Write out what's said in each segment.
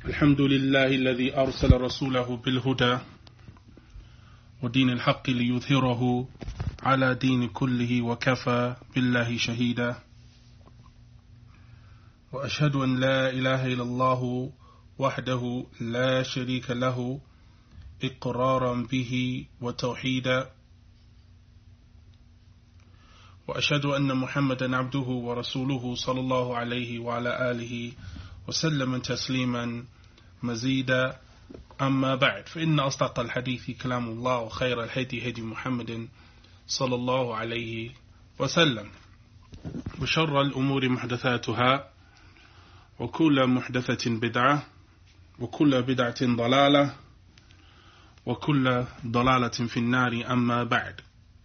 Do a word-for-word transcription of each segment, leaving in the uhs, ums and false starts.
الحمد لله الذي أرسل رسوله بالهدى ودين الحق ليظهره على دين كله وكفى بالله شهيدا وأشهد أن لا إله إلا الله وحده لا شريك له إقرارا به وتوحيدا وأشهد أن محمدا عبده ورسوله صلى الله عليه وعلى آله وسلم تسليما مزيدا أما بعد فإن أصدق الحديث كلام الله وخير الهدي هدي محمد صلى الله عليه وسلم وشر الأمور محدثاتها وكل محدثة بدعة وكل بدعة ضلالة وكل ضلالة في النار أما بعد.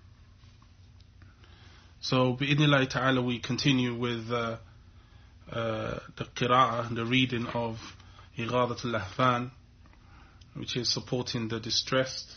So بإذن ta'ala we continue with uh, uh, the qira'ah, the reading of Ighadat al-Lahfan, which is supporting the distressed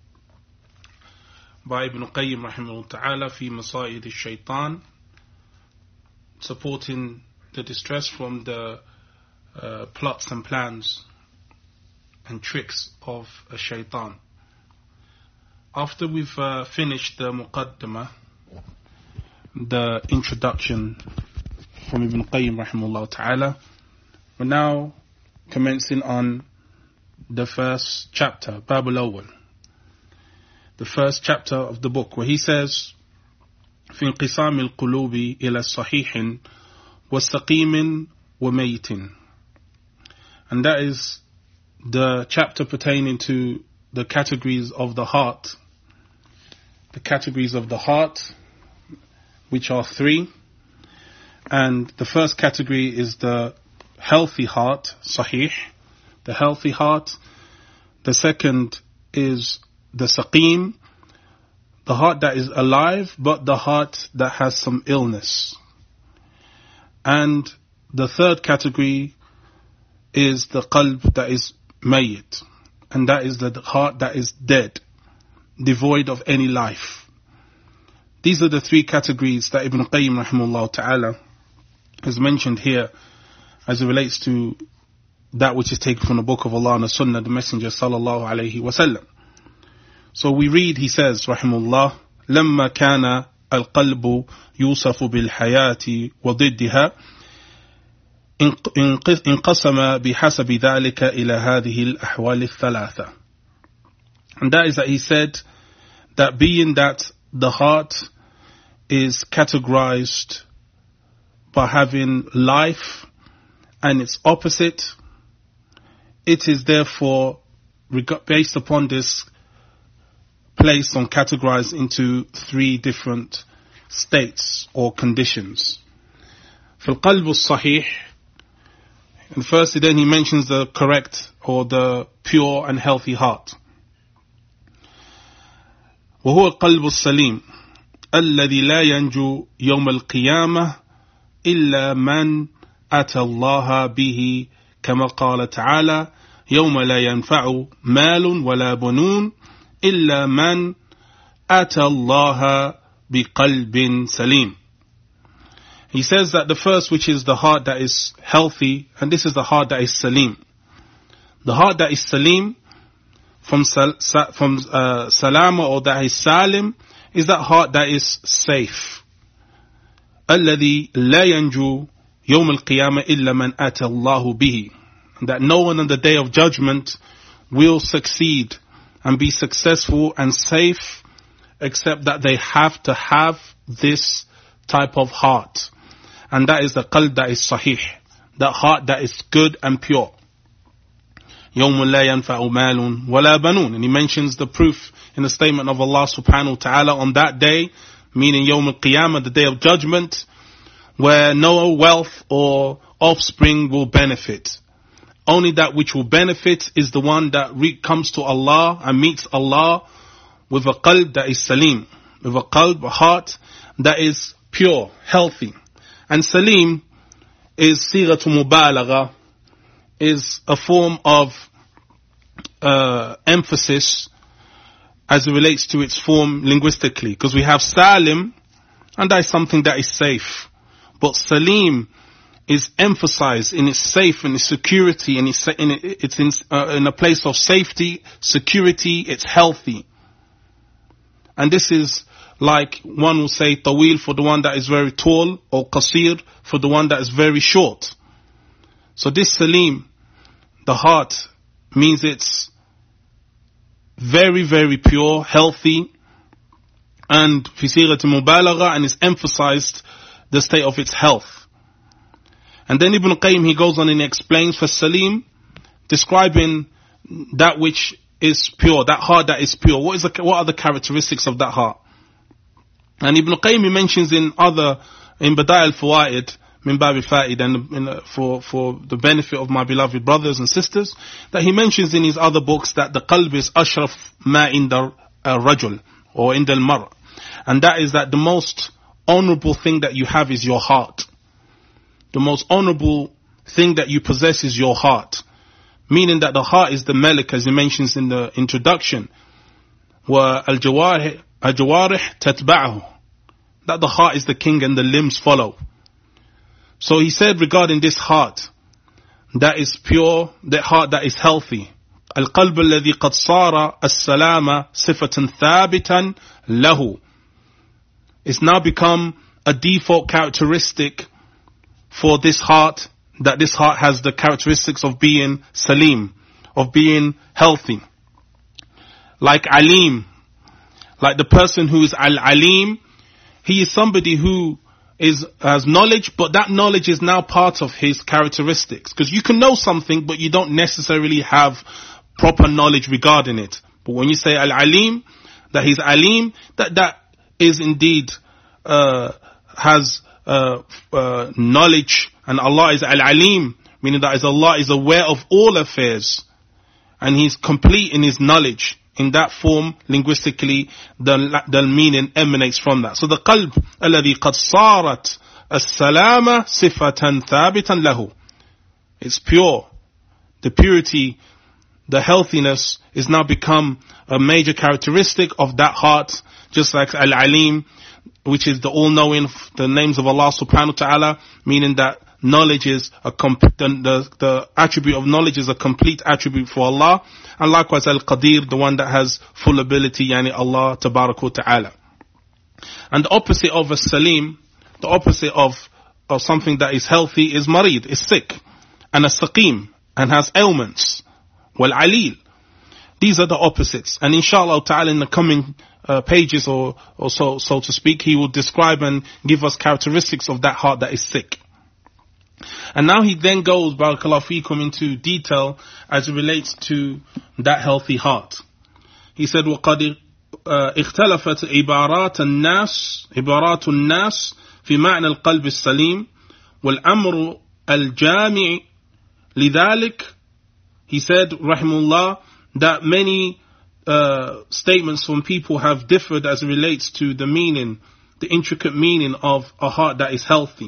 by Ibn Qayyim rahimahullah ta'ala fi Masa'id al-Shaytan, supporting the distress from the uh, plots and plans and tricks of a shaitan. After we've uh, finished the muqaddimah, the introduction from Ibn Qayyim rahimahullah ta'ala, we're now commencing on the first chapter, Bab al-Awwal, the first chapter of the book, where he says, في انقسام القلوب إلى صحيح وسقيم وميت. And that is the chapter pertaining to the categories of the heart, the categories of the heart, which are three. And the first category is the healthy heart, sahih, the healthy heart. The second is the saqim, the heart that is alive, but the heart that has some illness. And the third category is the qalb that is mayyit, and that is the heart that is dead, devoid of any life. These are the three categories that Ibn Qayyim rahimahullah ta'ala has mentioned here as it relates to that which is taken from the book of Allah and the Sunnah, the Messenger sallallahu alayhi wa sallam. So we read, he says, rahimahullah, لما كان القلب يوصف بالحياة وضدها انقسم بحسب ذلك إلى هذه الأحوال الثلاثة. And that is that he said that being that the heart is categorized by having life and its opposite, it is therefore based upon this placed and categorized into three different states or conditions. في القلب الصحيح, and firstly then he mentions the correct or the pure and healthy heart. وهو القلب السليم الذي لا ينجو يوم القيامة إلا من أتى الله به كما قال تعالى يوم لا ينفع مال ولا بنون إلا من أتى الله بقلب سليم. He says that the first, which is the heart that is healthy, and this is the heart that is salim. The heart that is salim, from sal, sa, from uh, salama, or that is salim, is that heart that is safe. الذي لا ينجو يوم القيامة إلا من أتى الله به. That no one on the day of judgment will succeed and be successful and safe except that they have to have this type of heart. And that is the qalb that is sahih, that heart that is good and pure. يوم لا ينفع مال ولا بنون. And he mentions the proof in the statement of Allah subhanahu wa ta'ala on that day, meaning Yawm al-Qiyamah, the day of judgment, where no wealth or offspring will benefit. Only that which will benefit is the one that re- comes to Allah and meets Allah with a qalb that is salim, with a qalb, a heart that is pure, healthy. And salim is sighatu mubalagha, is a form of uh, emphasis as it relates to its form linguistically. Because we have salim, and that is something that is safe. But salim is emphasized in its safe and its security, and it's in, it's in, uh, in a place of safety, security, it's healthy. And this is like one will say tawil for the one that is very tall, or qasir for the one that is very short. So this salim, the heart, means it's very, very pure, healthy, and fi sighat mubalagha, and is emphasized the state of its health. And then Ibn Qayyim, he goes on and explains for salim, describing that which is pure, that heart that is pure. What is the, what are the characteristics of that heart? And Ibn Qayyim, he mentions in other, in Bada' al-Fawaid, min bab al-Fa'id, and in, uh, for, for the benefit of my beloved brothers and sisters, that he mentions in his other books that the qalb is ashraf ma inda rajul, or inda al-mar. And that is that the most honorable thing that you have is your heart. The most honorable thing that you possess is your heart. Meaning that the heart is the malik, as he mentions in the introduction. Wa al-jawarih tatba'ahu. That the heart is the king and the limbs follow. So he said regarding this heart, that is pure, that heart that is healthy. Al-qalb alladhi qad sara as-salama sifatan thabitan lahu. It's now become a default characteristic for this heart, that this heart has the characteristics of being salim, of being healthy. Like alim, like the person who is al-alim, he is somebody who is has knowledge, but that knowledge is now part of his characteristics. Because you can know something, but you don't necessarily have proper knowledge regarding it. But when you say al-alim, that he's alim, that that is indeed uh, has Uh, uh, knowledge, and Allah is al-alim, meaning that is Allah is aware of all affairs, and He's complete in His knowledge. In that form, linguistically, the, the meaning emanates from that. So the qalb alladhi qad sarat as-salama sifatan thabitan lahu. It's pure. The purity, the healthiness is now become a major characteristic of that heart, just like al-alim, which is the all-knowing, the names of Allah subhanahu wa ta'ala, meaning that knowledge is a complete, the, the attribute of knowledge is a complete attribute for Allah. And likewise al-Qadir, the one that has full ability, yani Allah tabarak wa ta'ala. And the opposite of a salim, the opposite of, of something that is healthy is marid, is sick. And a saqim, and has ailments. Wal-alil. These are the opposites. And inshallah ta'ala in the coming Uh, pages or, or so, so to speak, he will describe and give us characteristics of that heart that is sick. And now he then goes, barakallahu feekum, into detail as it relates to that healthy heart. He said, وَقَدْ اختلفت عبارات الناس عبارات الناس في معنى القلب السليم والأمر الجامع لذلك. He said, rahimullah, that many Uh, statements from people have differed as it relates to the meaning, the intricate meaning of a heart that is healthy.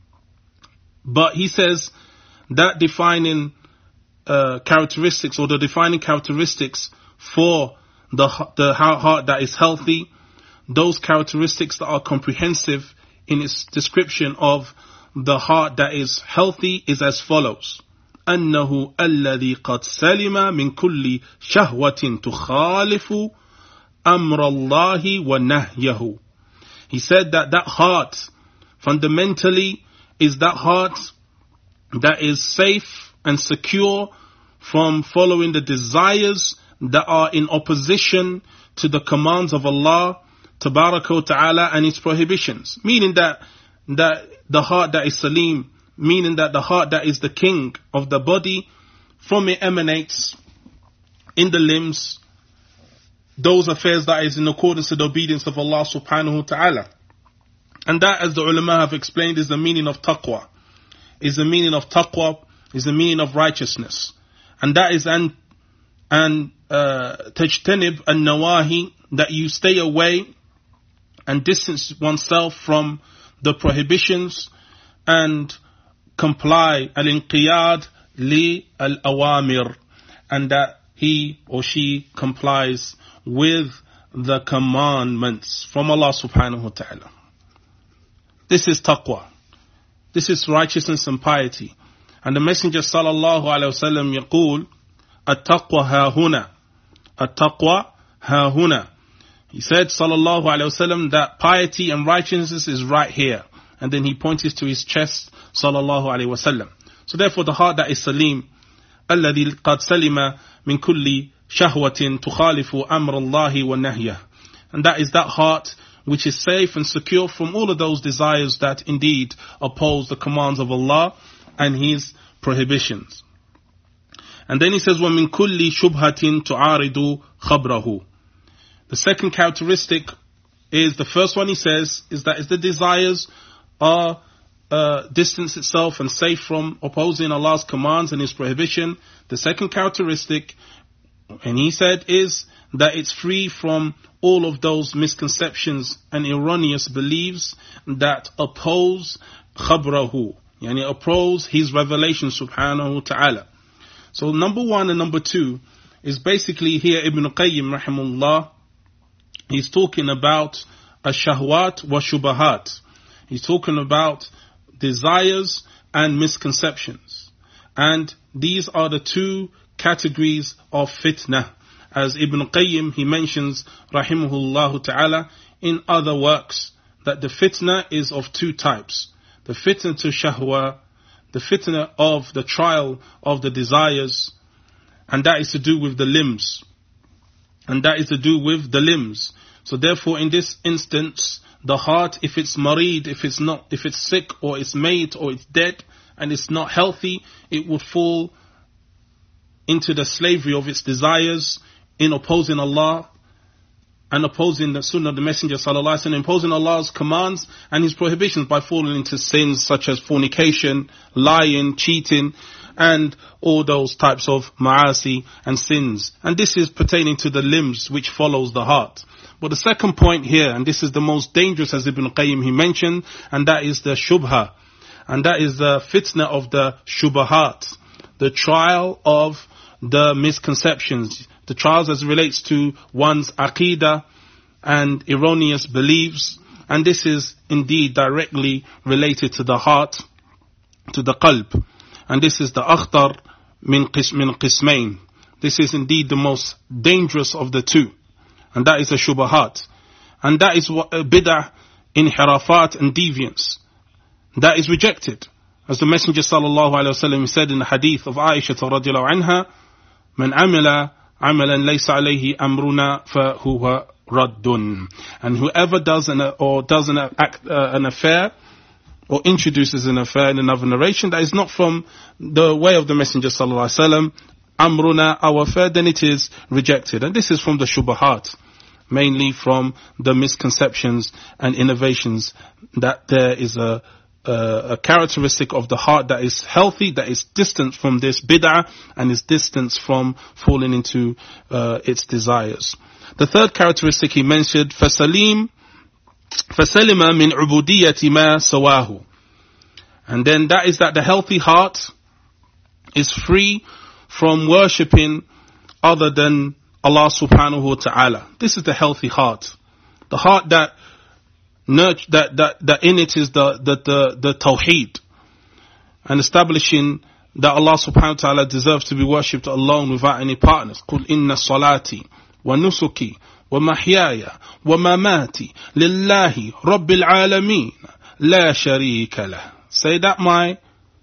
But he says that defining uh, characteristics, or the defining characteristics for the the heart that is healthy, those characteristics that are comprehensive in its description of the heart that is healthy is as follows. أنه الذي قد سلم من كل شهوة تخالف أمر الله ونهيه. He said that that heart fundamentally is that heart that is safe and secure from following the desires that are in opposition to the commands of Allah tabaraka wa ta'ala and its prohibitions. Meaning that that the heart that is salim, meaning that the heart that is the king of the body, from it emanates in the limbs those affairs that is in accordance to the obedience of Allah subhanahu wa ta'ala. And that, as the ulama have explained, is the meaning of taqwa. Is the meaning of taqwa, is the meaning of righteousness. And that is an and tajtanib an nawahi, that you stay away and distance oneself from the prohibitions and comply al-inqiyad li al-awamir, and that he or she complies with the commandments from Allah subhanahu wa ta'ala. This is taqwa. This is righteousness and piety. And the Messenger sallallahu alayhi wa sallam يقول التقوى ها هنا التقوى ها هنا. He said sallallahu alayhi wa sallam that piety and righteousness is right here. And then he pointed to his chest sallallahu alayhi wa sallam. So therefore the heart that is salim, الذي قد سلم من كل شهوة تخالف أمر الله ونهيه. And that is that heart which is safe and secure from all of those desires that indeed oppose the commands of Allah and His prohibitions. And then he says, وَمِن كُلِّ شُبْهَةٍ تُعَارِضُ خَبْرَهُ. The second characteristic is, the first one he says, is that is the desires are uh, distance itself and safe from opposing Allah's commands and His prohibition. The second characteristic, and he said, is that it's free from all of those misconceptions and erroneous beliefs that oppose khabrahu, yani oppose his revelation subhanahu wa ta'ala. So number one and number two is basically here Ibn Qayyim rahimahullah, he's talking about ash-shahwat wa shubahat. He's talking about desires and misconceptions. And these are the two categories of fitna. As Ibn Qayyim, he mentions, rahimahullah ta'ala, in other works, that the fitna is of two types. The fitna to shahwa, the fitna of the trial of the desires, and that is to do with the limbs. And that is to do with the limbs. So therefore, in this instance, the heart, if it's marid, if it's not, if it's sick, or it's made, or it's dead, and it's not healthy, it would fall into the slavery of its desires, in opposing Allah and opposing the sunnah of the Messenger sallallahu alaihi wasallam, imposing Allah's commands and His prohibitions by falling into sins such as fornication, lying, cheating, and all those types of ma'asi and sins. And this is pertaining to the limbs which follows the heart. But the second point here, and this is the most dangerous, as Ibn Qayyim he mentioned, and that is the shubha, and that is the fitna of the shubahat, the trial of the misconceptions, the trials as it relates to one's aqidah and erroneous beliefs. And this is indeed directly related to the heart, to the qalb. And this is the akhtar min qismain. This is indeed the most dangerous of the two. And that is the shubahat. And that is what uh, bid'ah, inhirafat and deviance. That is rejected. As the Messenger sallallahu alayhi wa sallam said in the hadith of Aisha radiallahu anha, Man amila amalan laysa alayhi amruna fahuwa raddun. And whoever does an, or does an, act, uh, an affair, or introduces an affair in another narration that is not from the way of the Messenger sallallahu alaihi wasallam, amruna, our affair, then it is rejected. And this is from the shubahat, mainly from the misconceptions and innovations, that there is a Uh, a characteristic of the heart that is healthy, that is distant from this bid'ah and is distant from falling into uh, its desires. The third characteristic he mentioned, فَسَلِيم فَسَلِمَ مِنْ عُبُودِيَّةِ مَا سَوَاهُ. And then that is that the healthy heart is free from worshipping other than Allah subhanahu wa ta'ala. This is the healthy heart. The heart that Nurture, that, that, that in it is the, the, the, the tawheed, and establishing that Allah subhanahu wa ta'ala deserves to be worshipped alone without any partners. قُلْ إِنَّ صَلَاتِي وَنُسُكِي وَمَحْيَايَ وَمَمَاتِي لِلَّهِ رَبِّ الْعَالَمِينَ لَا شَرِيكَ لَهُ. Say that my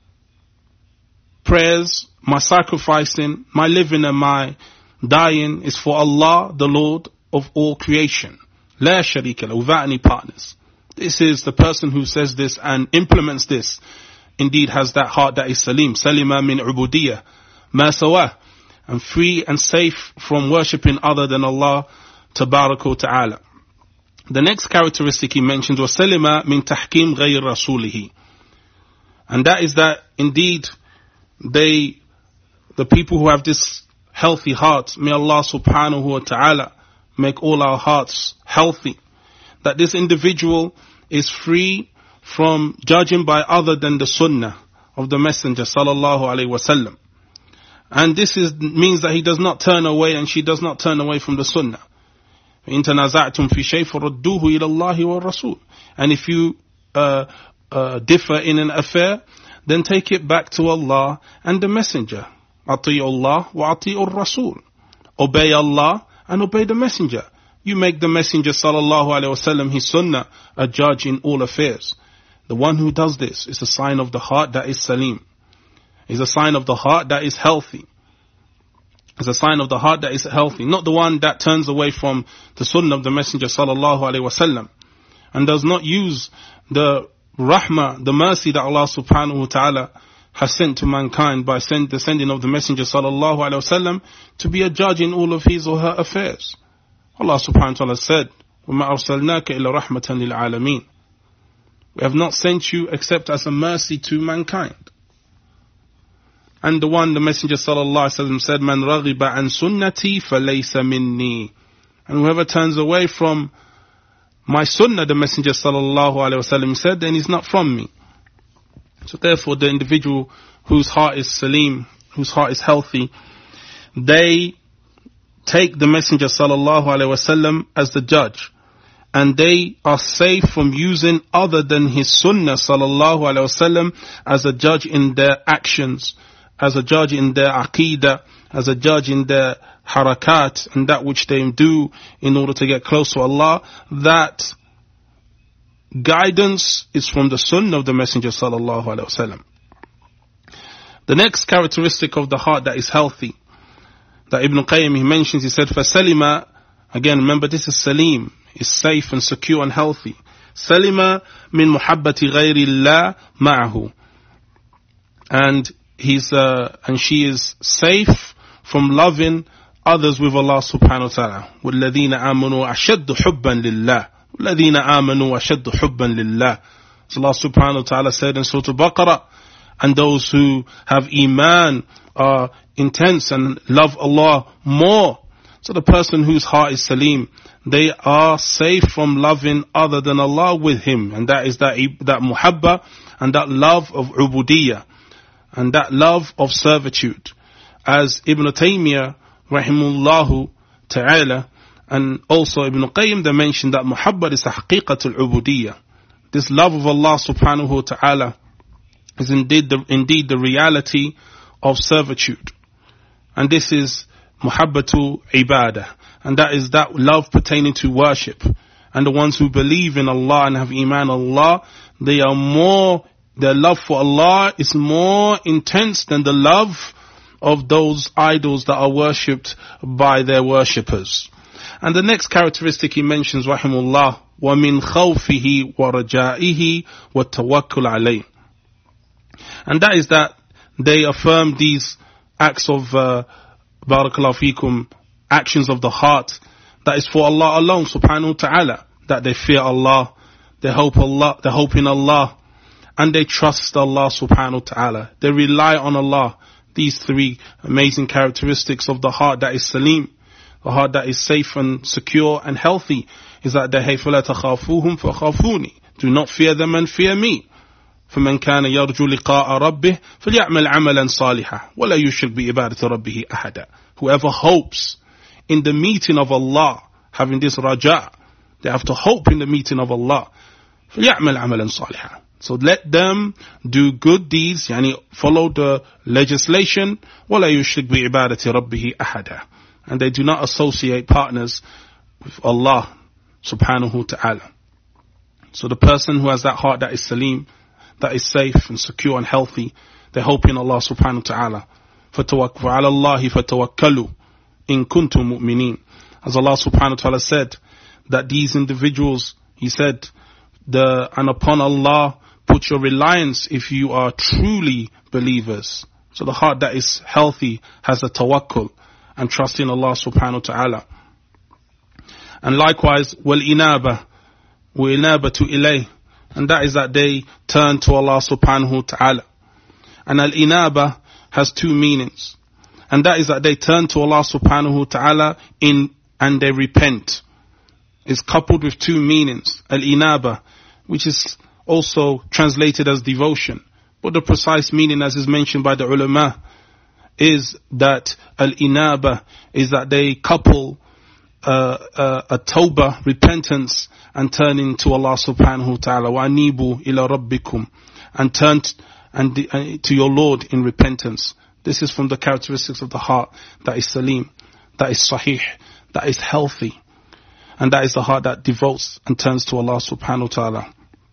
prayers, my sacrificing, my living and my dying is for Allah, the Lord of all creation. La sharika lahu, without any partners. This is the person who says this and implements this, indeed has that heart that is salim, salima min ubudiyah, ma sawah, and free and safe from worshipping other than Allah tabaraka ta'ala. The next characteristic he mentions was salima min tahkim ghayr rasulihi. And that is that indeed they, the people who have this healthy heart, may Allah subhanahu wa ta'ala make all our hearts healthy, that this individual is free from judging by other than the sunnah of the Messenger sallallahu alaihi wasallam. And this is, means that he does not turn away and she does not turn away from the sunnah. إِن تَنَازَعْتُمْ فِي شَيْءٍ فَرُدُّوهُ إِلَى اللَّهِ وَالرَّسُولِ. And if you uh, uh, differ in an affair, then take it back to Allah and the Messenger. Ati'u Allah wa ati'u Rasul. Obey Allah and obey the Messenger. You make the Messenger sallallahu alaihi wasallam, his sunnah, a judge in all affairs. The one who does this is a sign of the heart that is salim. Is a sign of the heart that is healthy. Is a sign of the heart that is healthy. Not the one that turns away from the sunnah of the Messenger sallallahu alaihi wasallam and does not use the rahmah, the mercy that Allah subhanahu wa ta'ala has sent to mankind by send, the sending of the Messenger sallallahu alaihi wasallam to be a judge in all of his or her affairs. Allah subhanahu wa ta'ala said, وَمَا أَرْسَلْنَاكَ إِلَّا رَحْمَةً لِلْعَالَمِينَ. We have not sent you except as a mercy to mankind. And the one, the Messenger sallallahu alaihi wasallam said, "Man raghiba an sunnati falaysa minni." And whoever turns away from my sunnah, the Messenger sallallahu alaihi wasallam said, then he's not from me. So therefore, the individual whose heart is salim, whose heart is healthy, they take the Messenger sallallahu alaihi wasallam as the judge, and they are safe from using other than his sunnah sallallahu alaihi wasallam as a judge in their actions, as a judge in their aqeedah, as a judge in their harakat, and that which they do in order to get close to Allah. That guidance is from the sunnah of the Messenger sallallahu alaihi wasallam. The next characteristic of the heart that is healthy, that Ibn Qayyim he mentions, he said, فَسَلِمَ, again remember this is salim, is safe and secure and healthy. سَلِمَ مِن مُحَبَّةِ غَيْرِ اللَّهِ مَعَهُ. And he's, uh, and she is safe from loving others with Allah subhanahu wa ta'ala. وَالَّذِينَ آمَنُوا أَشَدُّ حُبًّا لِلَّهِ وَالَّذِينَ آمَنُوا أَشَدُّ حُبًّا لِلَّهِ. So Allah subhanahu wa ta'ala said in Surah Al-Baqarah, and those who have iman are intense and love Allah more. So the person whose heart is salim, they are safe from loving other than Allah with him. And that is that, that muhabba and that love of ubudiyyah and that love of servitude. As Ibn Taymiyyah rahimullahu ta'ala and also Ibn Qayyim, they mentioned that muhabba is haqiqatul ubudiyyah. This love of Allah subhanahu wa ta'ala is indeed the, indeed the reality of servitude. And this is muhabbatu ibadah. And that is that love pertaining to worship. And the ones who believe in Allah and have iman Allah, they are more, their love for Allah is more intense than the love of those idols that are worshipped by their worshippers. And the next characteristic he mentions, rahimullah, وَمِنْ خَوْفِهِ وَرَجَائِهِ وَالتَّوَكُّلْ عَلَيْهِ. And that is that they affirm these acts of uh, barakallahu fikum, actions of the heart, that is for Allah alone subhanahu wa ta'ala, that they fear Allah, they hope Allah, they hope in Allah, and they trust Allah subhanahu wa ta'ala, they rely on Allah. These three amazing characteristics of the heart that is salim, the heart that is safe and secure and healthy, is that they hey فَلَا تَخَافُوهُمْ فَخَافُونِي, do not fear them and fear me. فمن كان يرجو لقاء ربه فليعمل عملا صالحا ولا يشرك بعبادة ربه أحدا. Whoever hopes in the meeting of Allah, having this raja, they have to hope in the meeting of Allah. فليعمل عملا صالحا. So let them do good deeds, yani follow the legislation. ولا يشرك بعبادة ربه أحدا. And they do not associate partners with Allah subhanahu wa ta'ala. So the person who has that heart that is salim, that is safe and secure and healthy, they hope in Allah subhanahu wa ta'ala. فَعَلَى اللَّهِ فَتَوَكَّلُوا إِن كُنْتُم مُؤْمِنِينَ. As Allah subhanahu wa ta'ala said, that these individuals, He said, the and upon Allah put your reliance if you are truly believers. So the heart that is healthy has a tawakkul and trust in Allah subhanahu wa ta'ala. And likewise, وَالْإِنَابَةُ وَإِنَابَةُ إِلَيْهِ. And that is that they turn to Allah subhanahu wa ta'ala. And al-inaba has two meanings. And that is that they turn to Allah subhanahu wa ta'ala in, and they repent. It's coupled with two meanings. Al-inaba, which is also translated as devotion. But the precise meaning, as is mentioned by the ulama, is that al-inaba is that they couple uh, uh, a tawbah, repentance, and turning to Allah subhanahu wa ta'ala. وَأَنِيبُوا إِلَى رَبِّكُمْ, and turn t- and the, uh, to your Lord in repentance. This is from the characteristics of the heart that is salim, that is sahih, that is healthy. And that is the heart that devotes and turns to Allah subhanahu wa ta'ala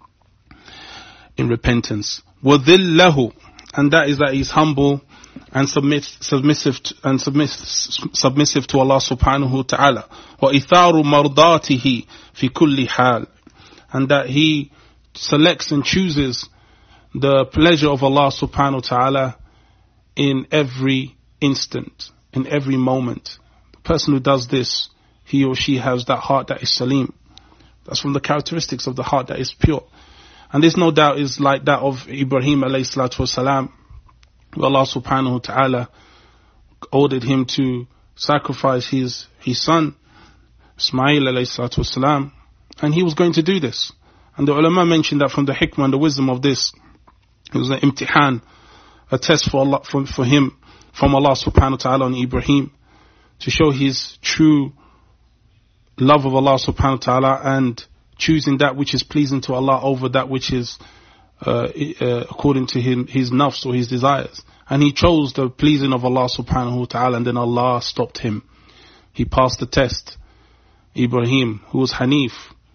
in repentance. وَذِلَّهُ, and that is that he is humble and submit, submissive to, and submiss, submissive to Allah subhanahu wa ta'ala. وَإِثَارُ مَرْضَاتِهِ فِي كُلِّ حَالٍ, and that he selects and chooses the pleasure of Allah subhanahu wa ta'ala in every instant, in every moment. The person who does this, he or she has that heart that is salim. That's from the characteristics of the heart that is pure. And this no doubt is like that of Ibrahim alayhi salatu wasalam, where Allah subhanahu wa ta'ala ordered him to sacrifice his, his son, Ismail alayhi salatu wasalam, and he was going to do this. And the ulama mentioned that from the hikmah and the wisdom of this, it was an imtihan, a test for Allah, for, for him, from Allah subhanahu wa ta'ala on Ibrahim, to show his true love of Allah subhanahu wa ta'ala and choosing that which is pleasing to Allah over that which is uh, uh, according to him, his nafs or his desires. And he chose the pleasing of Allah subhanahu wa ta'ala, and then Allah stopped him. He passed the test. Ibrahim, who was Hanif,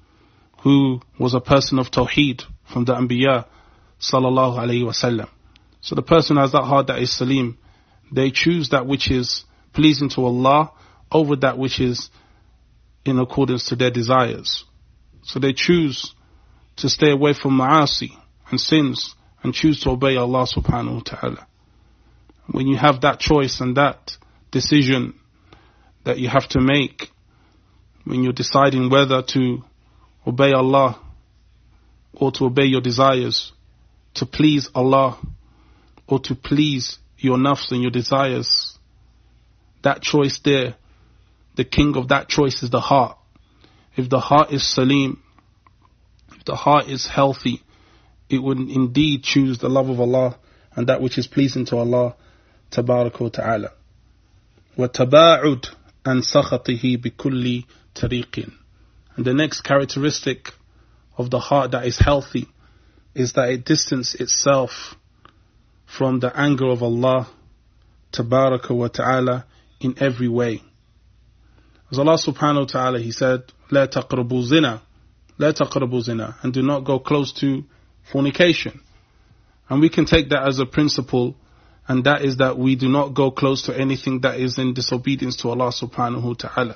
who was a person of Tawheed from the Anbiya sallallahu alayhi wa sallam. So the person has that heart that is salim. They choose that which is pleasing to Allah over that which is in accordance to their desires. So they choose to stay away from ma'asi and sins and choose to obey Allah subhanahu wa ta'ala. When you have that choice and that decision that you have to make, when you're deciding whether to obey Allah or to obey your desires, to please Allah or to please your nafs and your desires, that choice there, the king of that choice is the heart. If the heart is salim, if the heart is healthy, it would indeed choose the love of Allah and that which is pleasing to Allah tabaraka wa ta'ala. وَتَبَاعُدْ عَنْ سَخَطِهِ بِكُلِّ طَرِيقٍ. And the next characteristic of the heart that is healthy is that it distances itself from the anger of Allah tabaraka wa ta'ala in every way. As Allah subhanahu wa ta'ala, He said, لا تقربوا زنا, لا تقربوا زنا, and do not go close to fornication. And we can take that as a principle, and that is that we do not go close to anything that is in disobedience to Allah subhanahu wa ta'ala.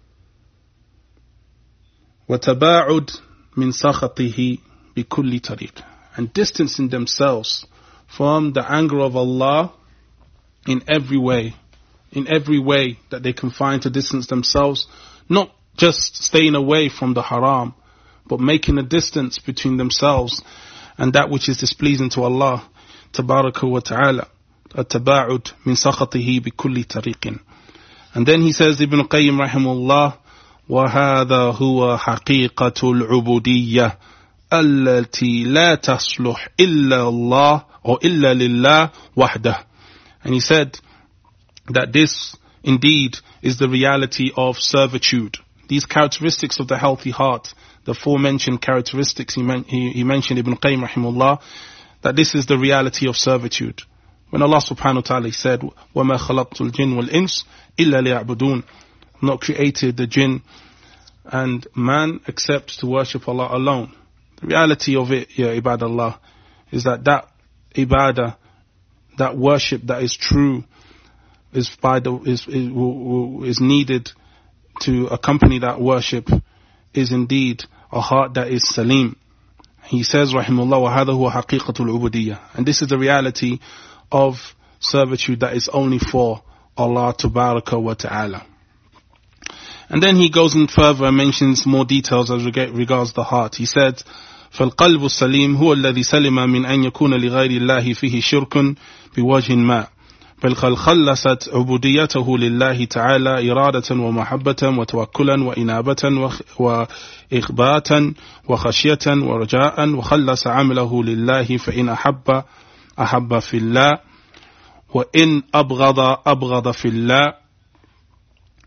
وَتَبَاعُدْ مِنْ سَخَطِهِ بِكُلِّ طَرِيقٍ, and distancing themselves from the anger of Allah in every way. In every way that they can find to distance themselves, not just staying away from the haram, but making a distance between themselves and that which is displeasing to Allah tabaraka wa ta'ala. At-taba'ud min sakhatihi bi kulli tariqin. And then he says, Ibn Qayyim rahimahullah, وَهَذَا هُوَ حَقِيقَةُ الْعُبُودِيَّةِ الَّتِي لَا تَصْلُحْ إِلَّا اللَّهِ or إِلَّا لِلَّهِ وَحْدَهِ. And he said that this indeed is the reality of servitude. These characteristics of the healthy heart, the aforementioned characteristics he, men- he, he mentioned, Ibn Qayyim rahimahullah, that this is the reality of servitude. When Allah subhanahu wa ta'ala said, وَمَا خَلَقْتُ الْجِنَّ وَالْإِنسِ إِلَّا لِيَعْبُدُونَ, not created the jinn and man except to worship Allah alone. The reality of it, ya ibadallah, is that that ibadah, that worship that is true, is by the is is, is needed to accompany that worship, is indeed a heart that is salim. He says, rahimahullah, وَهَذَا هُوَ حَقِيقَةُ الْعُبُودِيَّةِ, and this is the reality of servitude that is only for Allah tabaraka wa ta'ala. And then he goes in further and mentions more details as regards the heart. He said, فَالْقَلْبُ السَّلِيمُ هُوَ الَّذِي سَلِمَ مِنْ أَنْ يَكُونَ لِغَيْرِ اللَّهِ فِيهِ شِرْكٌ بِوَجْهٍ مَا بل قد خلصت عبوديته لله تعالى إرادة ومحبة وتوكلا وإنابة وإخباتا وخشية ورجاء، وخلص عمله لله، فإن أحب أحب في الله، وإن أبغض أبغض في الله،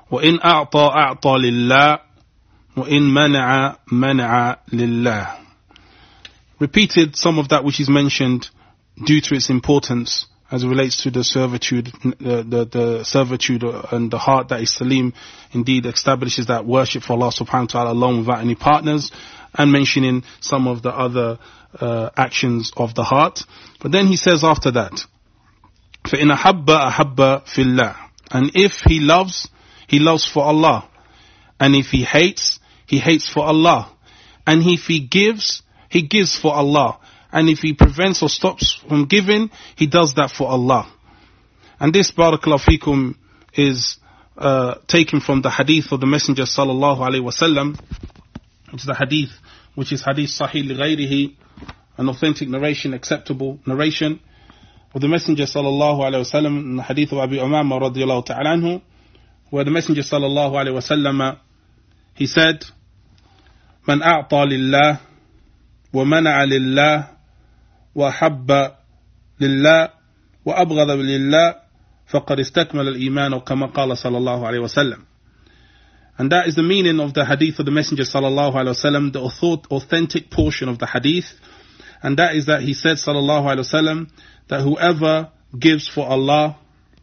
وإن أعطى أعطى لله وإن منع منع لله. Repeated some of that which is mentioned due to its importance as it relates to the servitude, the, the, the servitude and the heart that is salim, indeed establishes that worship for Allah subhanahu wa ta'ala alone without any partners, and mentioning some of the other uh, actions of the heart. But then he says after that, فَإِنْ أَحَبَّ أَحَبَّ فِي اللَّهِ, and if he loves, he loves for Allah, and if he hates, he hates for Allah, and if he gives, he gives for Allah, and if he prevents or stops from giving, he does that for Allah. And this, barakallahu fikum, is uh, taken from the hadith of the Messenger sallallahu alaihi wasallam, which is the hadith, which is hadith sahih li ghayrihi, an authentic narration, acceptable narration of the Messenger sallallahu alaihi wasallam, in the hadith of Abu Umama radiyallahu ta'ala anhu, where the Messenger sallallahu alaihi wasallam, he said, "Man a'ta lillah wa mana'a lillah wa habba lillah wa abghada lillah faqad istakmala al-iman," or kama qala sallallahu alaihi wasallam. And that is the meaning of the hadith of the Messenger sallallahu alaihi wasallam, the authentic portion of the hadith. And that is that he said sallallahu alaihi wasallam that whoever gives for Allah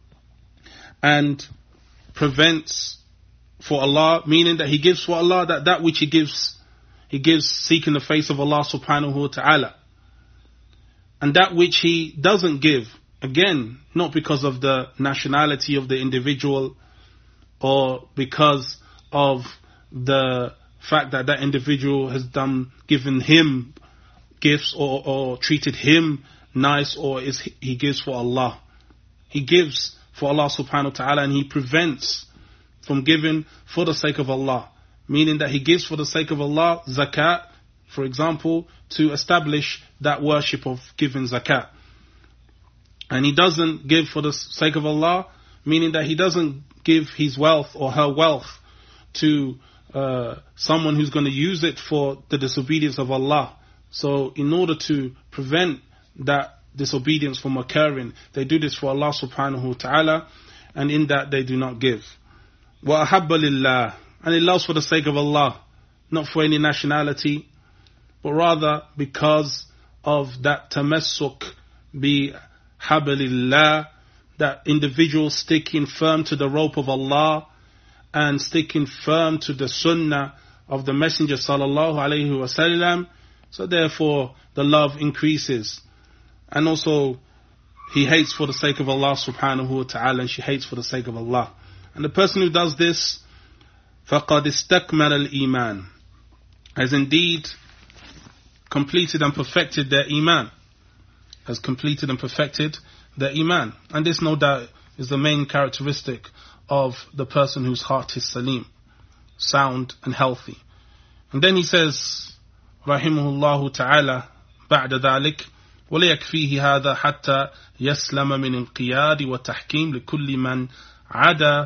and prevents for Allah, meaning that he gives for Allah, that that which he gives, he gives seeking the face of Allah subhanahu wa ta'ala. And that which he doesn't give, again, not because of the nationality of the individual or because of the fact that that individual has done, given him gifts or, or treated him nice, or is he gives for Allah. He gives for Allah subhanahu wa ta'ala, and he prevents from giving for the sake of Allah. Meaning that he gives for the sake of Allah, zakat, for example, to establish that worship of giving zakat. And he doesn't give for the sake of Allah, meaning that he doesn't give his wealth or her wealth to uh, someone who's going to use it for the disobedience of Allah. So in order to prevent that disobedience from occurring, they do this for Allah subhanahu wa ta'ala, and in that they do not give. Wa ahabba lillah, and it loves for the sake of Allah, not for any nationality, but rather because of that tamassuk bi hablillah, that individual sticking firm to the rope of Allah and sticking firm to the sunnah of the Messenger sallallahu alaihi wasallam. So therefore the love increases. And also he hates for the sake of Allah subhanahu wa ta'ala, and she hates for the sake of Allah. And the person who does this, فَقَدْ اسْتَكْمَلَ الْإِيمَانِ, has indeed completed and perfected their iman. Has completed and perfected their iman. And this no doubt is the main characteristic of the person whose heart is salim, sound and healthy. And then he says, rahimahullahu ta'ala, بعد ذلك وليكفيه هذا حتى يسلم من انقياد وتحكيم لكل من عدا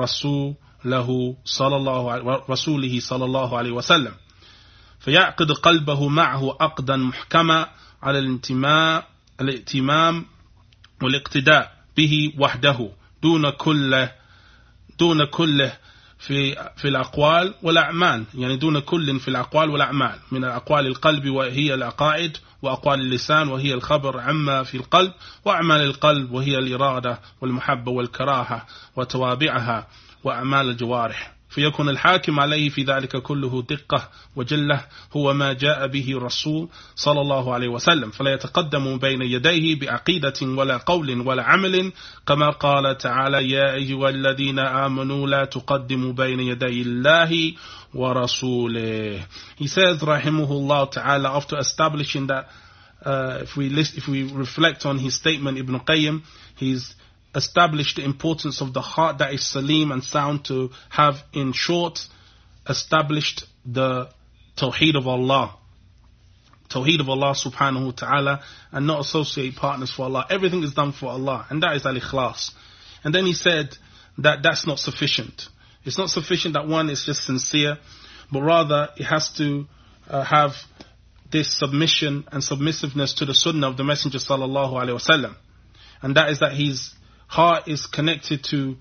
رسوله صلى الله رسوله صلى الله عليه وسلم، فيعقد قلبه معه عقدا محكما على الانتماء الائتمام والاقتداء به وحده دون كله دون كله في في الأقوال والأعمال، يعني دون كل في الأقوال والأعمال، من أقوال القلب وهي العقائد، وأقوال اللسان وهي الخبر عما في القلب، وأعمال القلب وهي الإرادة والمحبة والكراهة وتوابعها، وأعمال الجوارح. فيكون الحاكم عليه في ذلك كله دقة وجلة هو ما جاء به الرسول صلى الله عليه وسلم، فلا يتقدم بين يديه بعقيدة ولا قول ولا عمل، كما قال تعالى يا أيها الذين آمنوا لا تقدموا بين يدي الله ورسوله. He says rahimahullah ta'ala, after establishing that uh, if we list, if we reflect on his statement, Ibn Qayyim, he's established the importance of the heart that is salim and sound, to have, in short, established the tawheed of Allah. Tawheed of Allah subhanahu wa ta'ala, and not associate partners for Allah. Everything is done for Allah, and that is al-ikhlas. And then he said that that's not sufficient. It's not sufficient that one is just sincere, but rather it has to uh, have this submission and submissiveness to the sunnah of the Messenger sallallahu alaihi wasallam. And that is that his heart is connected to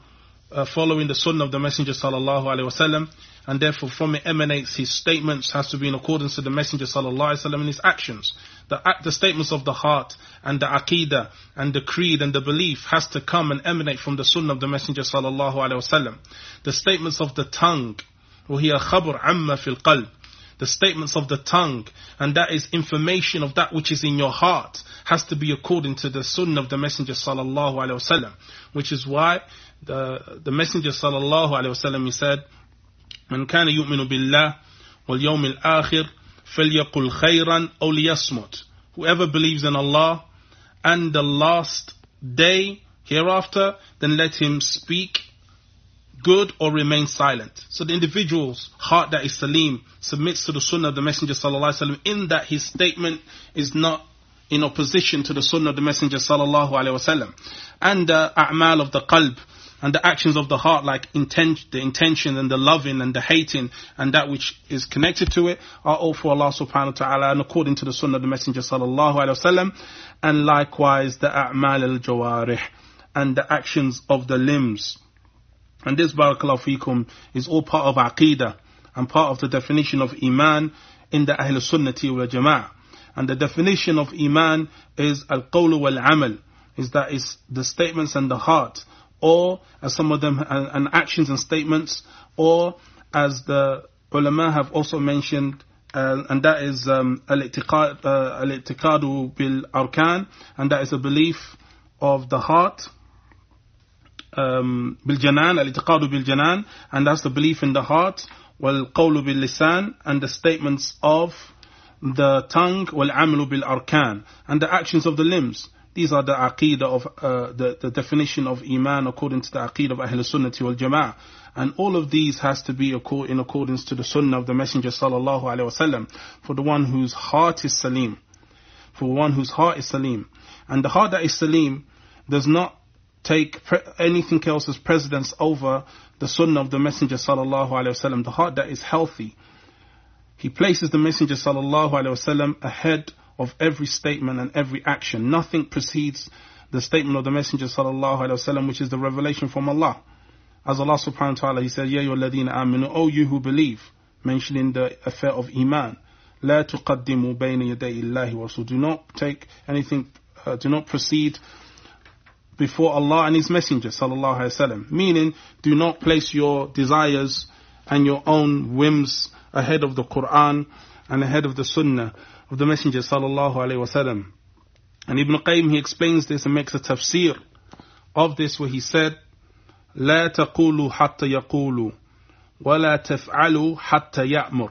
uh, following the sunnah of the Messenger sallallahu alaihi wasallam, and therefore from it emanates his statements has to be in accordance to the Messenger sallallahu alaihi wasallam and his actions. The, the statements of the heart and the aqidah and the creed and the belief has to come and emanate from the sunnah of the Messenger sallallahu alaihi wasallam. The statements of the tongue, وَهِيَ خَبْرٌ عَمَّ فِي الْقَلْبِ, the statements of the tongue, and that is information of that which is in your heart, has to be according to the sunnah of the Messenger sallallahu alaihi wasallam. Which is why the the Messenger sallallahu alaihi wasallam, he said, "Man kana yu'minu billah wal yawmil akhir falyaqul khayran aw liyasmut." Whoever believes in Allah and the last day hereafter, then let him speak good or remain silent. So the individual's heart that is salim submits to the sunnah of the Messenger sallallahu alaihi wasallam, in that his statement is not in opposition to the sunnah of the Messenger sallallahu alaihi wasallam. And the a'mal of the qalb, and the actions of the heart, like intent, the intention and the loving and the hating and that which is connected to it, are all for Allah subhanahu wa ta'ala and according to the sunnah of the Messenger sallallahu alaihi wasallam. And likewise the a'mal al-jawarih, and the actions of the limbs. And this, barakallahu feekum, is all part of aqidah and part of the definition of iman in the Ahl Sunnati wal Jama'ah. And the definition of iman is al-qawlu wal-amal, is that is the statements and the heart, or as some of them, and, and actions and statements, or as the ulama have also mentioned, uh, and that is um, al-i'tiqad, uh, al-i'tiqadu bil-arkan, and that is a belief of the heart, um, bil-janan, al-i'tiqadu bil-janan, and that's the belief in the heart, wal-qawlu bil-lisan, and the statements of the tongue, wal-amalu bil-arkan, and the actions of the limbs. These are the aqidah of, uh, the, the definition of iman according to the aqidah of Ahl Sunnati wal Jama'ah. And all of these has to be in accordance to the sunnah of the Messenger sallallahu alaihi wasallam, for the one whose heart is salim. For one whose heart is salim. And the heart that is salim does not take pre- anything else as precedence over the sunnah of the Messenger sallallahu alaihi wasallam. The heart that is healthy, he places the Messenger sallallahu alaihi wasallam ahead of every statement and every action. Nothing precedes the statement of the Messenger sallallahu alaihi wasallam, which is the revelation from Allah. As Allah subhanahu wa ta'ala, he said, "Ya ayyuhalladhina amanu, O you who believe," mentioning the affair of iman. "La tuqaddimu bayna yaday Allahi wa rasul." Do not take anything, uh, do not proceed before Allah and His Messenger sallallahu alaihi wasallam. Meaning, do not place your desires and your own whims ahead of the Quran and ahead of the Sunnah of the Messenger sallallahu alaihi wasallam. And Ibn Qayyim, he explains this and makes a tafsir of this, where he said, "La taqulu hatta yaqulu, wa la taf'alu hatta ya'mur."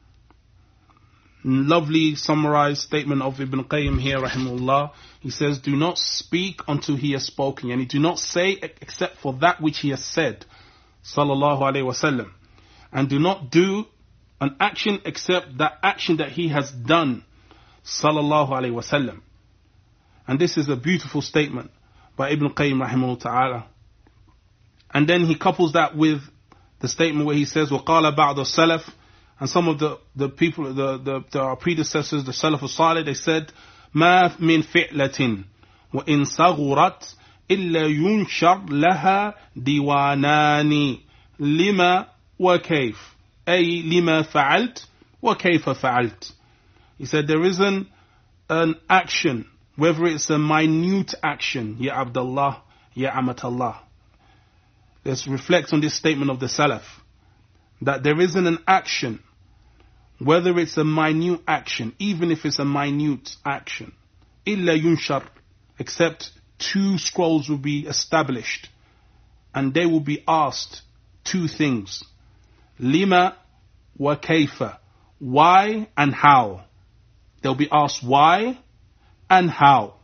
Lovely summarized statement of Ibn Qayyim here, rahimahullah. He says, do not speak until he has spoken, and do not say except for that which he has said, sallallahu alaihi wasallam. And do not do an action except that action that he has done, sallallahu alaihi wasallam. And this is a beautiful statement by Ibn Qayyim rahimahullah ta'ala. And then he couples that with the statement where he says, وَقَالَ بَعْضُ السَّلَفِ, and some of the, the people, the, the, the our predecessors, the Salaf al-Salih, they said, مَا مِن فِعْلَةٍ وَإِن صَغُرَتْ إِلَّا يُنْشَرْ لَهَا دِيوَانَانِ لِمَا وَكَيْفَ أي لما فعلت وكيف فعلت. He said there isn't an action, whether it's a minute action, Ya Abdullah, Ya Amatallah. Let's reflect on this statement of the Salaf, that there isn't an action, whether it's a minute action, even if it's a minute action, إلا ينشر, except two scrolls will be established, and they will be asked two things. Lima wa kayfa, why and how. They'll be asked why and how.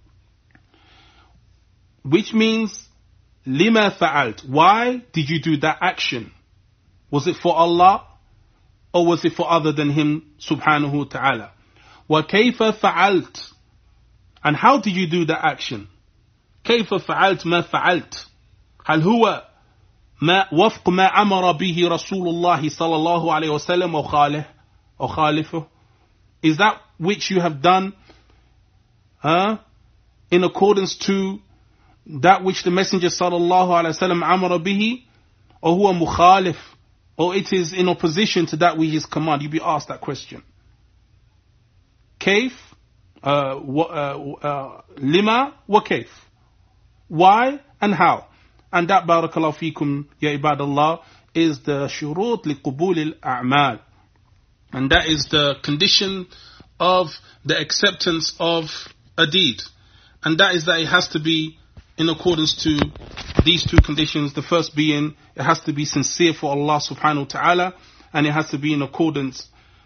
Which means, lima fa'alt, why did you do that action? Was it for Allah or was it for other than Him subhanahu wa ta'ala? Wa kayfa fa'alt, and how did you do that action? Kayfa fa'alt ma fa'alt, hal huwa ما وفق ما أمر به رسول الله صلى الله عليه وسلم وخاله أو خالفه. Is that which you have done uh, in accordance to that which the Messenger sallallahu alaihi wasallam amara bihi, or huwa mukhalif, or it is in opposition to that which is command. You'll be asked that question. Kayf, uh, wa, uh, uh, lima wa kayf. Why and how? And that, barakallahu feekum, ya ibadallah, is the shurut li qubul al-a'mal. And that is the condition of the acceptance of a deed. And that is that it has to be in accordance to these two conditions. The first being, it has to be sincere for Allah subhanahu wa ta'ala, and it has to be in accordance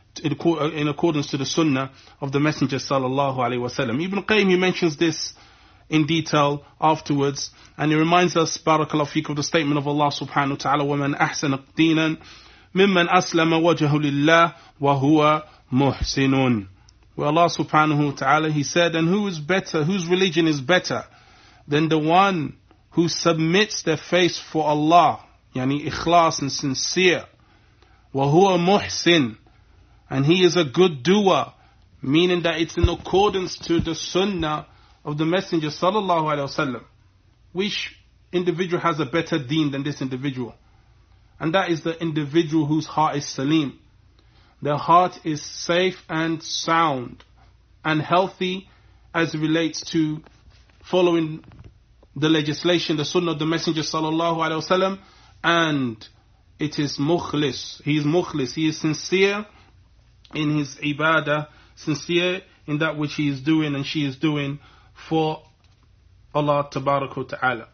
in accordance to the sunnah of the Messenger sallallahu alaihi wasallam. Ibn Qayyim, he mentions this in detail afterwards, and he reminds us, barakallahu feek, of the statement of Allah subhanahu wa ta'ala, وَمَنْ أَحْسَنَ دِينًا مِمَّنْ أَسْلَمَ وَجْهَهُ لِلَّهِ وَهُوَ مُحْسِنٌ. Where Allah subhanahu wa ta'ala, he said, and who is better, whose religion is better than the one who submits their face for Allah, yani ikhlas and sincere, وَهُوَ مُحْسِنٌ, and he is a good doer, meaning that it's in accordance to the sunnah of the Messenger sallallahu alaihi wasallam. Which individual has a better deen than this individual? And that is the individual whose heart is salim. Their heart is safe and sound and healthy as it relates to following the legislation, the sunnah of the Messenger sallallahu alaihi wasallam, and it is mukhlis. He is mukhlis. He is sincere in his ibadah, sincere in that which he is doing and she is doing for Allah tabarak wa ta'ala.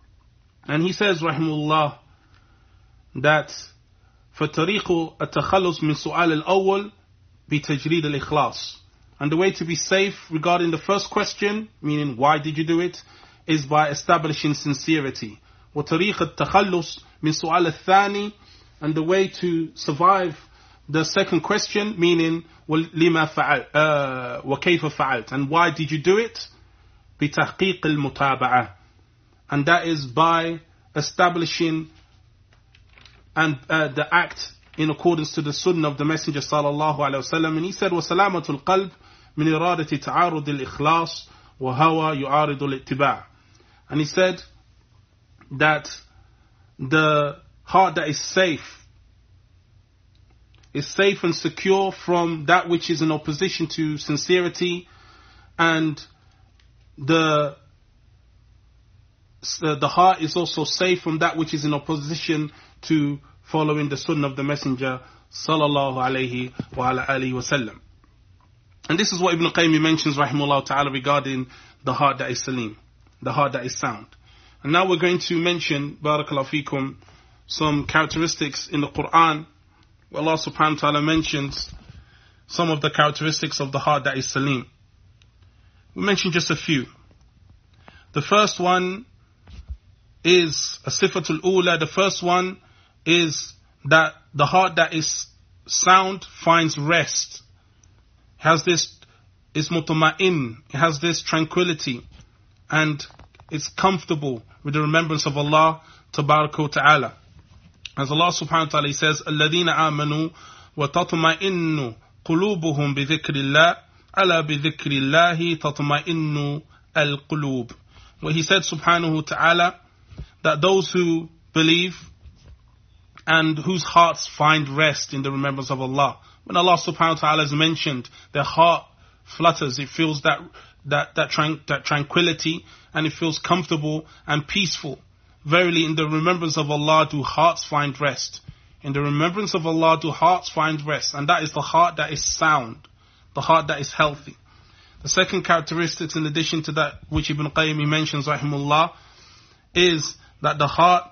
And he says, rahimahullah, that فَطَرِيقُ التَّخَلُّص مِنْ سُؤَالِ الْأَوَّلِ بِتَجْرِيدِ الْإِخْلَاصِ. And the way to be safe regarding the first question, meaning why did you do it, is by establishing sincerity. وَطَرِيقُ التَّخَلُّص مِنْ سُؤَالِ الثَّانِ. And the way to survive the second question, meaning لِمَا فَعَلْتَ uh, وَكَيْفَ فَعَلْتَ. And why did you do it? بِتَحْقِيقِ الْمُتَابَعَةِ. And that is by establishing and uh, the act in accordance to the sunnah of the Messenger sallallahu alaihi wasallam. And he said, وَسَلَامَةُ الْقَلْبِ مِنْ إِرَادَةِ تَعَارُضِ الْإِخْلَاصِ وَهَوَى يُعَارِضُ الْإِتِّبَاعِ. And he said that the heart that is safe is safe and secure from that which is in opposition to sincerity, and the the heart is also safe from that which is in opposition to following the sunnah of the Messenger sallallahu alayhi wa ala alihi wa sallam. And this is what Ibn Qayyim mentions rahimahullah ta'ala regarding the heart that is salim, the heart that is sound. And now we're going to mention, barakallahu feekum, some characteristics in the Quran where Allah subhanahu wa ta'ala mentions some of the characteristics of the heart that is salim. We mention just a few. The first one is a sifatul ula. The first one is that the heart that is sound finds rest. It has this, is mutama'in. It has this tranquility, and it's comfortable with the remembrance of Allah tabaraka wa ta'ala. As Allah subhanahu wa ta'ala says, الَّذِينَ آمَنُوا وَتَطْمَئِنُّ قُلُوبُهُمْ بِذِكْرِ اللَّهِ أَلَا بِذِكْرِ اللَّهِ تَطْمَئِنُّ الْقُلُوبِ. Where he said subhanahu wa ta'ala that those who believe and whose hearts find rest in the remembrance of Allah. When Allah subhanahu wa ta'ala is mentioned, their heart flutters, it feels that that that, tran- that tranquility, and it feels comfortable and peaceful. Verily, in the remembrance of Allah do hearts find rest. In the remembrance of Allah do hearts find rest. And that is the heart that is sound, the heart that is healthy. The second characteristic, in addition to that which Ibn Qayyim mentions rahimullah, is that the heart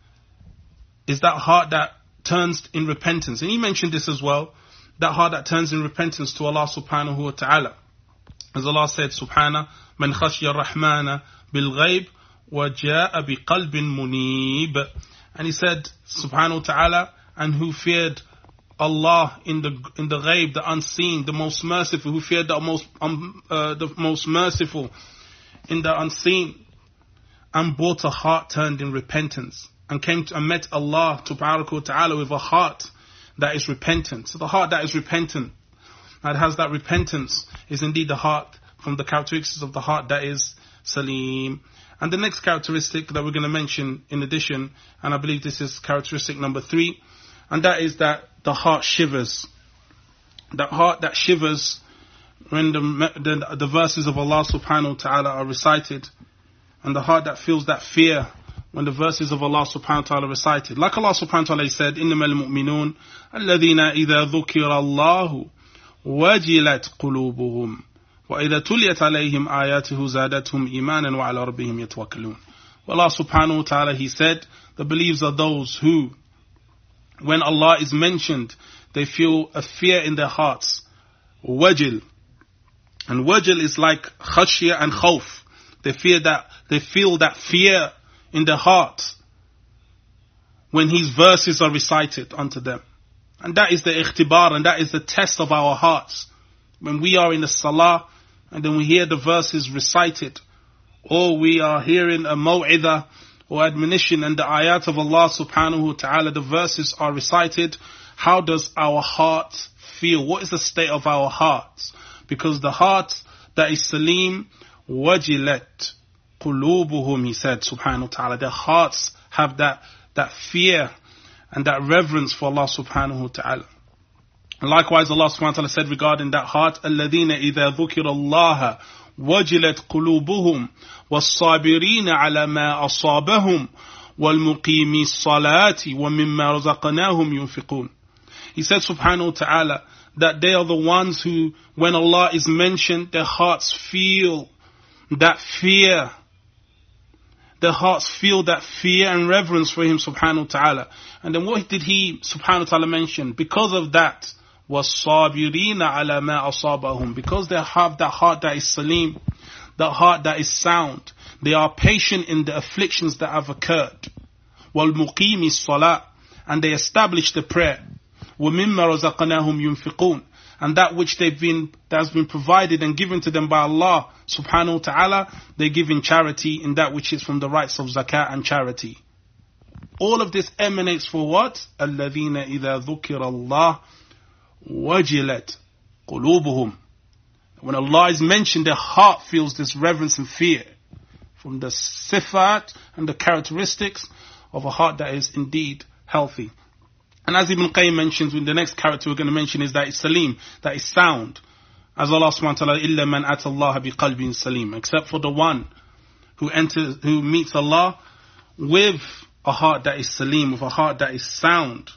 is that heart that turns in repentance. And he mentioned this as well, that heart that turns in repentance to Allah subhanahu wa ta'ala. As Allah said, subhana, man khashya rahmana bil ghayb وَجَاءَ بِقَلْبٍ مُنِيبٍ. And he said, subhanahu wa ta'ala, and who feared Allah in the in the ghaib, the unseen, the most merciful, who feared the most um, uh, the most merciful in the unseen, and brought a heart turned in repentance, and came to, and met Allah tabaraka wa ta'ala with a heart that is repentant. So the heart that is repentant, that has that repentance, is indeed the heart, from the characteristics of the heart that is salim. And the next characteristic that we're going to mention in addition, and I believe this is characteristic number three, and that is that the heart shivers. That heart that shivers when the, the, the verses of Allah subhanahu wa ta'ala are recited, and the heart that feels that fear when the verses of Allah subhanahu wa ta'ala are recited. Like Allah subhanahu wa ta'ala said, إِنَّمَا الْمُؤْمِنُونَ الَّذِينَ إِذَا ذُكِرَ اللَّهُ وَجِلَتْ قُلُوبُهُمْ وَإِذَا تُلِيَتْ عَلَيْهِمْ آيَاتُهُ زَادَتْهُمْ إِيمَانًا وَعَلَى رَبِّهِمْ يَتَوَكَّلُونَ. Allah subhanahu wa ta'ala, He said, the believers are those who, when Allah is mentioned, they feel a fear in their hearts. Wajil. And wajil is like khashya and khawf. They fear that, they feel that fear in their hearts when His verses are recited unto them. And that is the ikhtibar, and that is the test of our hearts. When we are in the salah, and then we hear the verses recited, or we are hearing a maw'idah or admonition, and the ayat of Allah subhanahu wa ta'ala, the verses are recited, how does our heart feel? What is the state of our hearts? Because the heart that is salim, wajilat qulubuhum, He said subhanahu wa ta'ala, their hearts have that, that fear and that reverence for Allah subhanahu wa ta'ala. Likewise, Allah subhanahu wa ta'ala said regarding that heart, الَّذِينَ إِذَا ذُكِرَ اللَّهَ وَجِلَتْ قُلُوبُهُمْ وَالصَّابِرِينَ عَلَى مَا أَصَابَهُمْ وَالْمُقِيمِي الصَّلَاةِ وَمِمَّا رَزَقْنَاهُمْ يُنْفِقُونَ. He said subhanahu wa ta'ala that they are the ones who, when Allah is mentioned, their hearts feel that fear. Their hearts feel that fear and reverence for Him subhanahu wa ta'ala. And then what did He subhanahu wa ta'ala mention? Because of that, وَالصَّابِرِينَ عَلَى مَا أَصَابَهُم, because they have that heart that is salim, that heart that is sound. They are patient in the afflictions that have occurred. وَالْمُقِيمِ الصَّلَاةِ, and they establish the prayer. وَمِمَّا رَزَقْنَاهُمْ يُنْفِقُونَ, and that which they've been, that has been provided and given to them by Allah subhanahu wa ta'ala, they give in charity, in that which is from the rights of zakat and charity. All of this emanates for what? الَّذِينَ إِذَا ذُكِرَ اللَّهُ وَجِلَتْ قُلُوبُهُمْ. When Allah is mentioned, their heart feels this reverence and fear, from the sifat and the characteristics of a heart that is indeed healthy. And as Ibn Qayyim mentions, the next character we're going to mention is that it's salim, that is sound. As Allah subhanahu wa ta'ala, إِلَّا مَنْ أَتَى اللَّهَ بِقَلْبٍ سَلِيمٍ, except for the one who enters, who meets Allah with a heart that is salim, with a heart that is sound.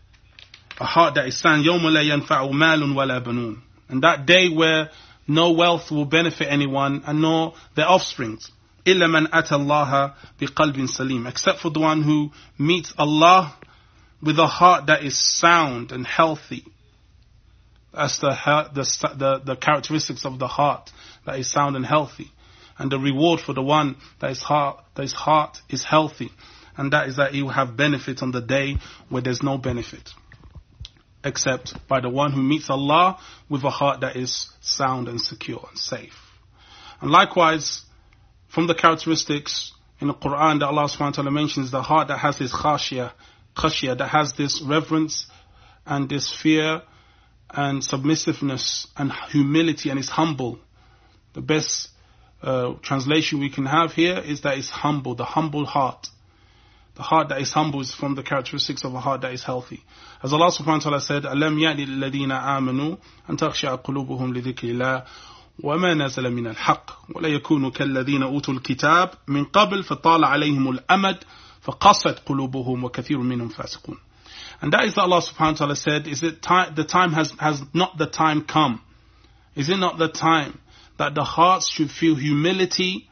A heart that is sound. يَوْمَ لَا يَنْفَعُ مَالٌ وَلَا بَنُونَ. And that day where no wealth will benefit anyone and nor their offsprings. إِلَّا مَنْ أَتَى اللَّهَ بِقَلْبٍ سَلِيمٍ, except for the one who meets Allah with a heart that is sound and healthy. That's the, the, the, the characteristics of the heart that is sound and healthy. And the reward for the one that his heart, that his heart is healthy. And that is that he will have benefit on the day where there's no benefit. Except by the one who meets Allah with a heart that is sound and secure and safe. And likewise, from the characteristics in the Quran that Allah subhanahu wa ta'ala mentions, the heart that has this khashiyah, khashiyah, that has this reverence and this fear and submissiveness and humility and is humble. The best uh, translation we can have here is that it's humble, the humble heart. The heart that is humble is from the characteristics of a heart that is healthy. As Allah subhanahu wa ta'ala said, أَلَمْ يَأْنِ لِلَّذِينَ آمَنُوا أَن تَخْشَعَ قُلُوبُهُمْ لِذِكْرِ اللَّهِ وَمَا نَزَلَ مِنَ الْحَقِّ وَلَا يَكُونُوا كَالَّذِينَ أُوتُوا الْكِتَابَ مِنْ قَبْلِ فَطَالَ عَلَيْهِمُ الْأَمَدُ فَقَصَتْ قُلُوبُهُمْ وَكَثِيرٌ مِّنْهُمْ فَاسِقُونَ. And that is that Allah subhanahu wa ta'ala said, is it time, the time has, has not the time come? Is it not the time that the hearts should feel humility,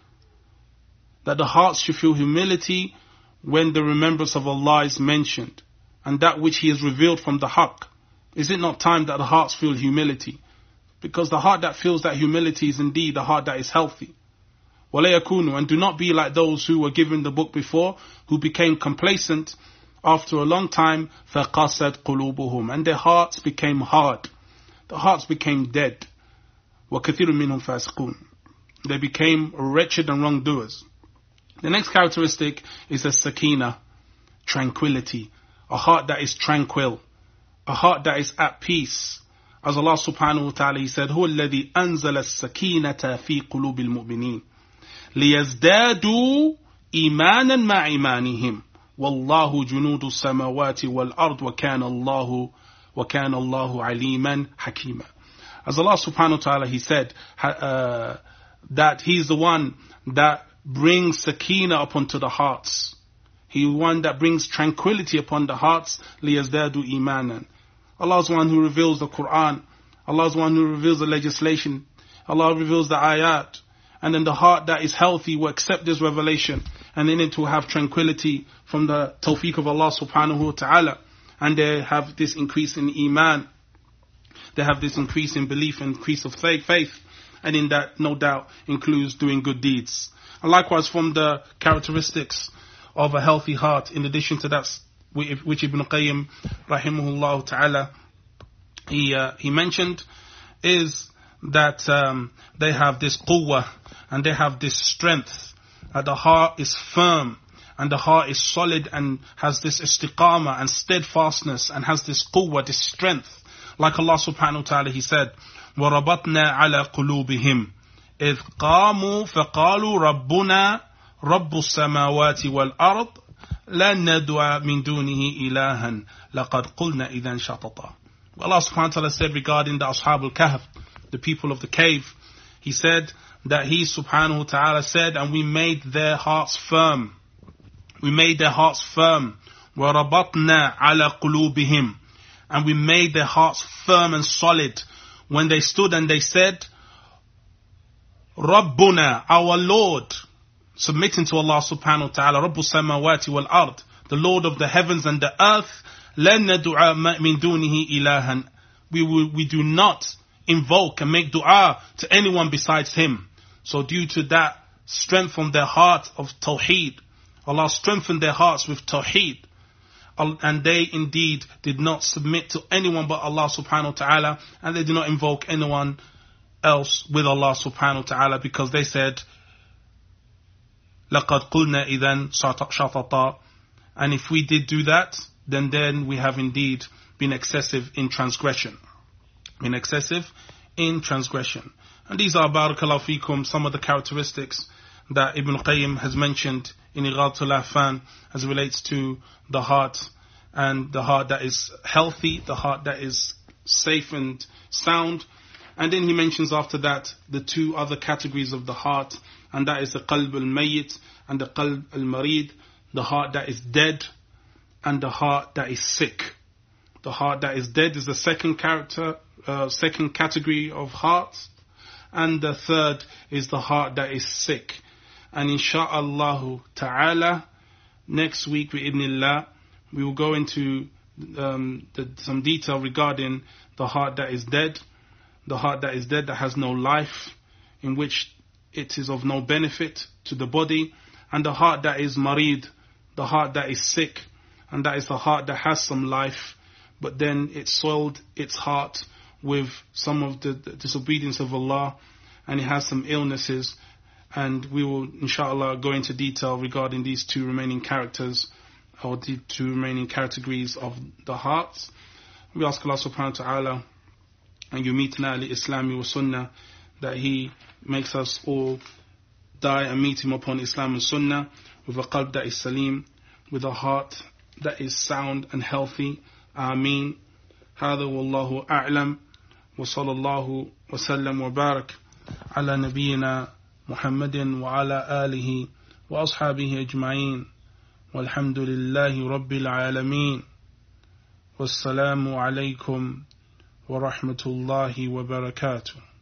that the hearts should feel humility when the remembrance of Allah is mentioned and that which He has revealed from the haqq? Is it not time that the hearts feel humility? Because the heart that feels that humility is indeed the heart that is healthy. وَلَا يَكُونُوا, and do not be like those who were given the book before, who became complacent after a long time, فَقَاسَتْ قُلُوبُهُمْ, and their hearts became hard. The hearts became dead. وَكَثِيرٌ مِّنْهُمْ فَاسِقُونَ, they became wretched and wrongdoers. The next characteristic is a sakina, tranquility. A heart that is tranquil. A heart that is at peace. As Allah subhanahu wa ta'ala, He said, هُوَ الَّذِي أَنزَلَ السَّكِينَةَ فِي قُلُوبِ الْمُؤْمِنِينَ لِيَزْدَادُوا إِيمَانًا مَعَ إِيمَانِهِمْ وَاللَّهُ جُنُودُ السَّمَاوَاتِ وَالْأَرْضِ وَكَانَ اللَّهُ وَكَانَ اللَّهُ عَلِيمًا حَكِيمًا. As Allah subhanahu wa ta'ala, He said uh, that He is the one that brings sakina upon to the hearts. He is the one that brings tranquility upon the hearts. لِيَزْدَادُوا إِيمَانًا. Allah is the one who reveals the Quran. Allah is the one who reveals the legislation. Allah reveals the ayat. And then the heart that is healthy will accept this revelation. And then it will have tranquility from the tawfiq of Allah subhanahu wa ta'ala. And they have this increase in iman. They have this increase in belief and increase of faith. And in that, no doubt, includes doing good deeds. And likewise, from the characteristics of a healthy heart, in addition to that, which Ibn Qayyim, rahimahullah ta'ala, he, uh, he mentioned, is that um, they have this quwwah, and they have this strength. Uh, the heart is firm, and the heart is solid, and has this istiqamah and steadfastness, and has this quwwah, this strength. Like Allah subhanahu wa ta'ala, He said, وَرَبَطْنَا عَلَى قُلُوبِهِمْ إِذْ قَامُوا فَقَالُوا رَبُّنَا رَبُّ السَّمَاوَاتِ وَالْأَرْضِ لَن نَدْعُوَ مِن دُونِهِ إِلَٰهًا لَقَدْ قُلْنَا إِذًا شَطَطًا. Allah subhanahu wa ta'ala said regarding the Ashab al-Kahf, the people of the cave, He said that He subhanahu wa ta'ala said, and we made their hearts firm. We made their hearts firm. وَرَبَطْنَا عَلَى قُلُوبِهِمْ. And we made their hearts firm and solid when they stood and they said, Rabbuna, our Lord, submitting to Allah subhanahu wa ta'ala, Rabbu samawati wal ard, the Lord of the heavens and the earth, لَن نَدُعَى مِن دُونِهِ إِلَٰهًا. We will, we do not invoke and make dua to anyone besides Him. So due to that strength from their heart of tawheed, Allah strengthened their hearts with tawheed. And they indeed did not submit to anyone but Allah subhanahu wa ta'ala, and they did not invoke anyone else with Allah subhanahu wa ta'ala, because they said, لَقَدْ قُلْنَا إِذًا شَطَطًا. And if we did do that, then then we have indeed been excessive in transgression. Been excessive in transgression. And these are, barakallahu fikum, some of the characteristics that Ibn Qayyim has mentioned in Ighathatul Lahfan as it relates to the heart, and the heart that is healthy, the heart that is safe and sound. And then he mentions after that the two other categories of the heart, and that is the qalb al-mayyit and the qalb al-marid, the heart that is dead and the heart that is sick. The heart that is dead is the second character, uh, second category of hearts, and the third is the heart that is sick. And insha'Allah ta'ala, next week with idhnillah, we will go into um, the, some detail regarding the heart that is dead, the heart that is dead that has no life, in which it is of no benefit to the body, and the heart that is marid, the heart that is sick, and that is the heart that has some life, but then it soiled its heart with some of the, the disobedience of Allah, and it has some illnesses. And we will, inshallah, go into detail regarding these two remaining characters, or the two remaining categories of the hearts. We ask Allah subhanahu wa ta'ala, and yumitna li islami wa sunnah, that He makes us all die and meet Him upon Islam and Sunnah, with a qalb that is salim, with a heart that is sound and healthy. Ameen. هذا والله أعلم وصلى الله وسلم وبارك على نبينا محمد وعلى آله وأصحابه أجمعين والحمد لله رب العالمين والسلام عليكم ورحمة الله وبركاته.